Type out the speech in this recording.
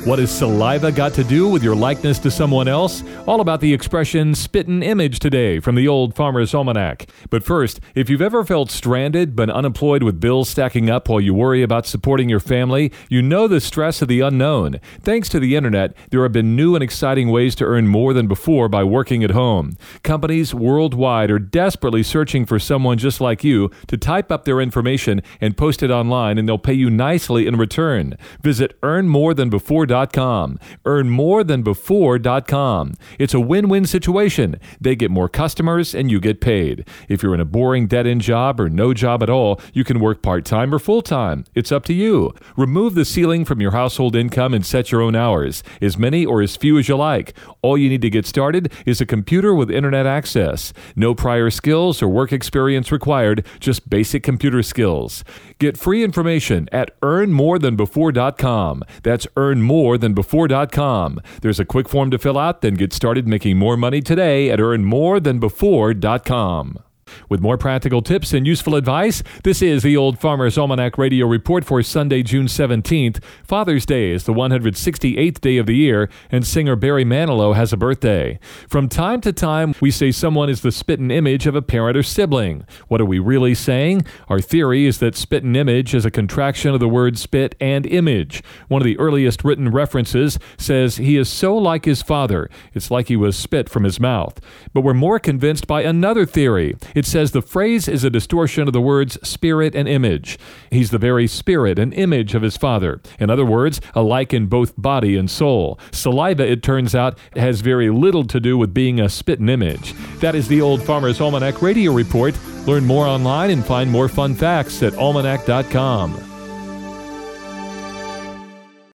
What has saliva got to do with your likeness to someone else? All about the expression spittin' image today from the Old Farmer's Almanac. But first, if you've ever felt stranded but unemployed with bills stacking up while you worry about supporting your family, you know the stress of the unknown. Thanks to the internet, there have been new and exciting ways to earn more than before by working at home. Companies worldwide are desperately searching for someone just like you to type up their information and post it online, and they'll pay you nicely in return. Visit earnmorethanbefore.com. Earnmorethanbefore.com. It's a win-win situation. They get more customers and you get paid. If you're in a boring dead-end job or no job at all, you can work part-time or full-time. It's up to you. Remove the ceiling from your household income and set your own hours, as many or as few as you like. All you need to get started is a computer with internet access. No prior skills or work experience required, just basic computer skills. Get free information at earnmorethanbefore.com. That's earnmorethanbefore.com. There's a quick form to fill out, then get started making more money today at earnmorethanbefore.com. With more practical tips and useful advice, this is the Old Farmer's Almanac Radio Report for Sunday, June 17th. Father's Day is the 168th day of the year, and singer Barry Manilow has a birthday. From time to time, we say someone is the spittin' image of a parent or sibling. What are we really saying? Our theory is that spittin' image is a contraction of the word spit and image. One of the earliest written references says he is so like his father, it's like he was spit from his mouth. But we're more convinced by another theory. It says the phrase is a distortion of the words spirit and image. He's the very spirit and image of his father. In other words, alike in both body and soul. Saliva, it turns out, has very little to do with being a spittin' image. That is the Old Farmer's Almanac Radio Report. Learn more online and find more fun facts at almanac.com.